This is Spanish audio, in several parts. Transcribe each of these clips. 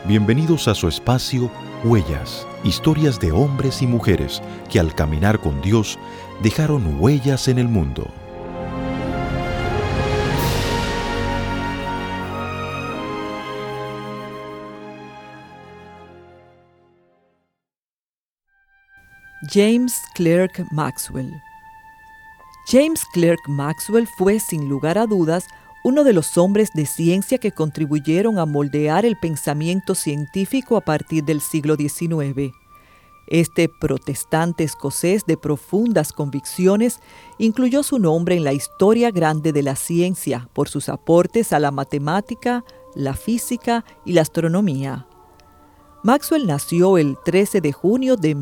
Bienvenidos a su espacio Huellas, historias de hombres y mujeres que al caminar con Dios dejaron huellas en el mundo. James Clerk Maxwell. James Clerk Maxwell fue, sin lugar a dudas, uno de los hombres de ciencia que contribuyeron a moldear el pensamiento científico a partir del siglo XIX. Este protestante escocés de profundas convicciones incluyó su nombre en la historia grande de la ciencia por sus aportes a la matemática, la física y la astronomía. Maxwell nació el 13 de junio de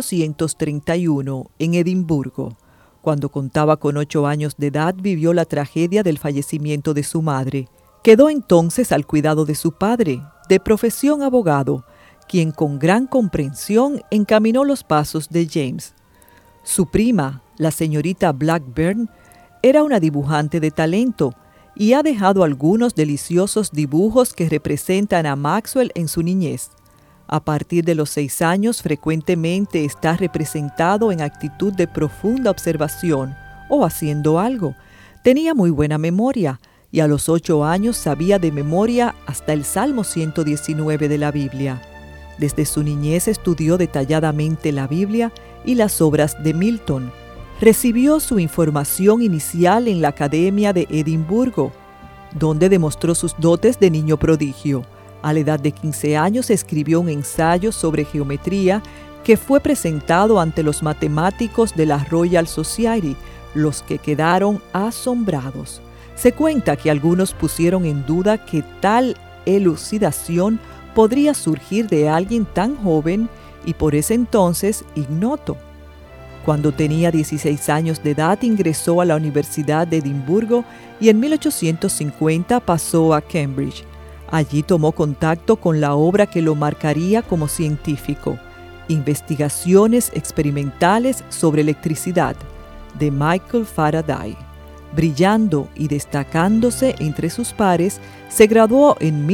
1831 en Edimburgo. Cuando contaba con 8 años de edad, vivió la tragedia del fallecimiento de su madre. Quedó entonces al cuidado de su padre, de profesión abogado, quien con gran comprensión encaminó los pasos de James. Su prima, la señorita Blackburn, era una dibujante de talento y ha dejado algunos deliciosos dibujos que representan a Maxwell en su niñez. A partir de los 6 años, frecuentemente está representado en actitud de profunda observación o haciendo algo. Tenía muy buena memoria y a los 8 años sabía de memoria hasta el Salmo 119 de la Biblia. Desde su niñez estudió detalladamente la Biblia y las obras de Milton. Recibió su información inicial en la Academia de Edimburgo, donde demostró sus dotes de niño prodigio. A la edad de 15 años escribió un ensayo sobre geometría que fue presentado ante los matemáticos de la Royal Society, los que quedaron asombrados. Se cuenta que algunos pusieron en duda que tal elucidación podría surgir de alguien tan joven y por ese entonces ignoto. Cuando tenía 16 años de edad ingresó a la Universidad de Edimburgo y en 1850 pasó a Cambridge. Allí tomó contacto con la obra que lo marcaría como científico, Investigaciones experimentales sobre electricidad, de Michael Faraday. Brillando y destacándose entre sus pares, se graduó en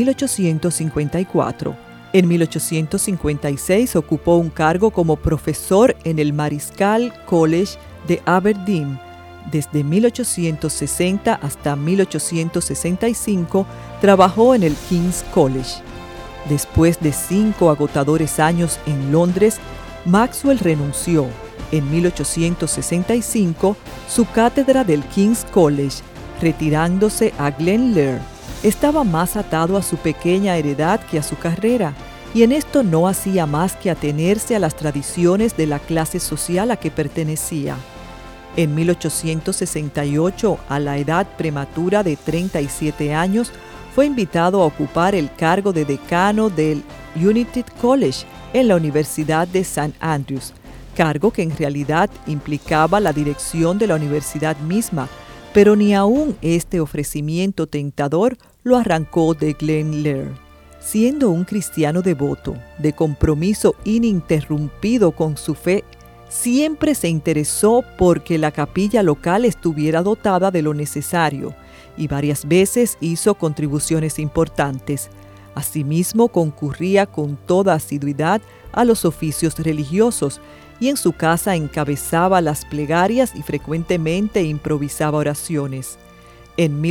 1854. En 1856 ocupó un cargo como profesor en el Marischal College de Aberdeen. Desde 1860 hasta 1865 trabajó en el King's College. Después de 5 agotadores años en Londres, Maxwell renunció en 1865 su cátedra del King's College, retirándose a Glenlair. Estaba más atado a su pequeña heredad que a su carrera, y en esto no hacía más que atenerse a las tradiciones de la clase social a que pertenecía. En 1868, a la edad prematura de 37 años, fue invitado a ocupar el cargo de decano del United College en la Universidad de St. Andrews, cargo que en realidad implicaba la dirección de la universidad misma, pero ni aún este ofrecimiento tentador lo arrancó de Glenlair. Siendo un cristiano devoto, de compromiso ininterrumpido con su fe, siempre se interesó porque la capilla local estuviera dotada de lo necesario y varias veces hizo contribuciones importantes. Asimismo, concurría con toda asiduidad a los oficios religiosos y en su casa encabezaba las plegarias y frecuentemente improvisaba oraciones. En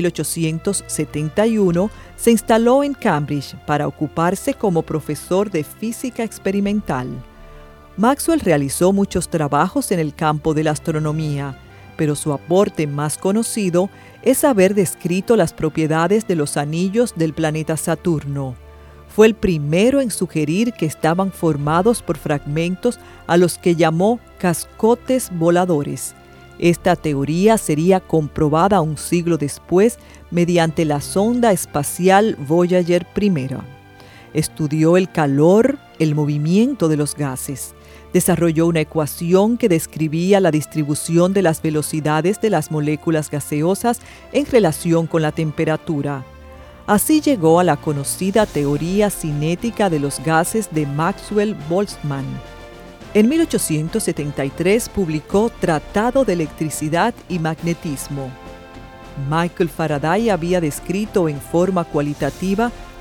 1871 se instaló en Cambridge para ocuparse como profesor de física experimental. Maxwell realizó muchos trabajos en el campo de la astronomía, pero su aporte más conocido es haber descrito las propiedades de los anillos del planeta Saturno. Fue el primero en sugerir que estaban formados por fragmentos a los que llamó cascotes voladores. Esta teoría sería comprobada un siglo después mediante la sonda espacial Voyager I. Estudió el calor, el movimiento de los gases. Desarrolló una ecuación que describía la distribución de las velocidades de las moléculas gaseosas en relación con la temperatura. Así llegó a la conocida teoría cinética de los gases de Maxwell-Boltzmann. En 1873 publicó Tratado de Electricidad y Magnetismo. Michael Faraday había descrito en forma cualitativa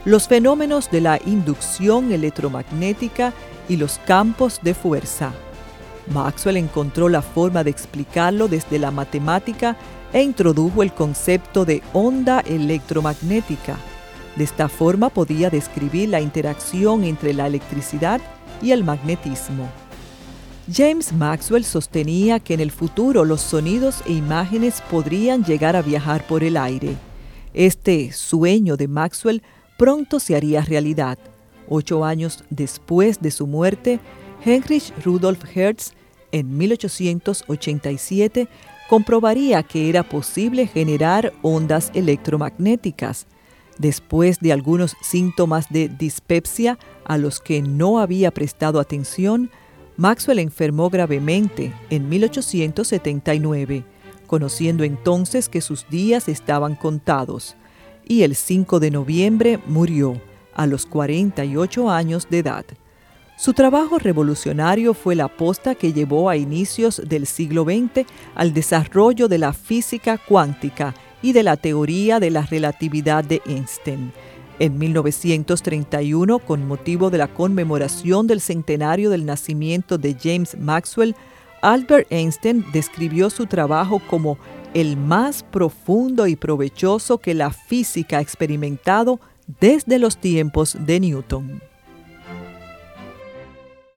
los fenómenos de la inducción electromagnética y los campos de fuerza. Maxwell encontró la forma de explicarlo desde la matemática e introdujo el concepto de onda electromagnética. De esta forma podía describir la interacción entre la electricidad y el magnetismo. James Maxwell sostenía que en el futuro los sonidos e imágenes podrían llegar a viajar por el aire. Este sueño de Maxwell pronto se haría realidad. 8 años después de su muerte, Heinrich Rudolf Hertz, en 1887, comprobaría que era posible generar ondas electromagnéticas. Después de algunos síntomas de dispepsia a los que no había prestado atención, Maxwell enfermó gravemente en 1879, conociendo entonces que sus días estaban contados, y el 5 de noviembre murió a los 48 años de edad. Su trabajo revolucionario fue la posta que llevó a inicios del siglo XX al desarrollo de la física cuántica y de la teoría de la relatividad de Einstein. En 1931, con motivo de la conmemoración del centenario del nacimiento de James Maxwell, Albert Einstein describió su trabajo como el más profundo y provechoso que la física ha experimentado desde los tiempos de Newton.